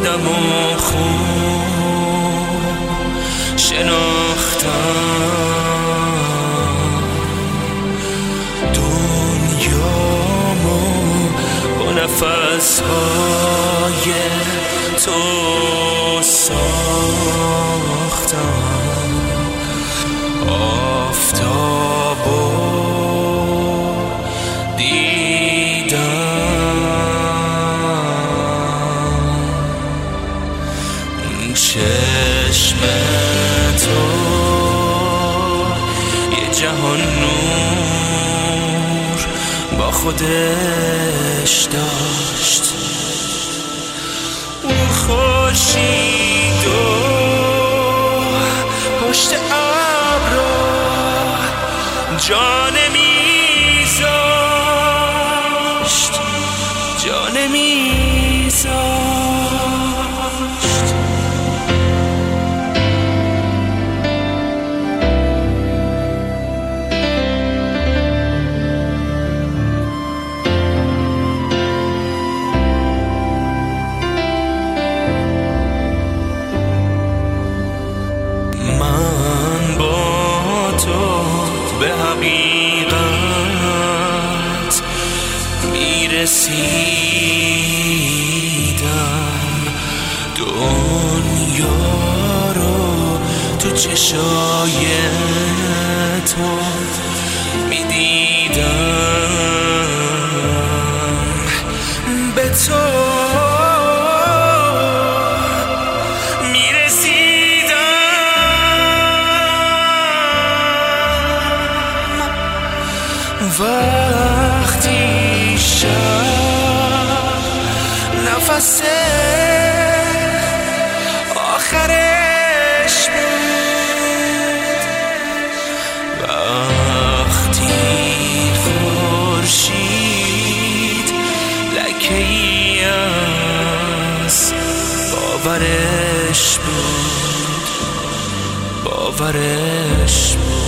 خودم و خوب شناختم. دنیامو با نفس‌های تو ساختم. آفتابو دیدم، چشم تو یه جهان نور با خودش داشت. اون خورشید و پشت ابرا جا نمیذاشت، جا نمیذاشت. من با تو به حقیقت میرسیدم. دنیا رو تو چشای تو میدیدم. به تو وقتی شب نفس آخرش بود، وقتی خورشید لکه‌ای از باورش بود، باورش بود.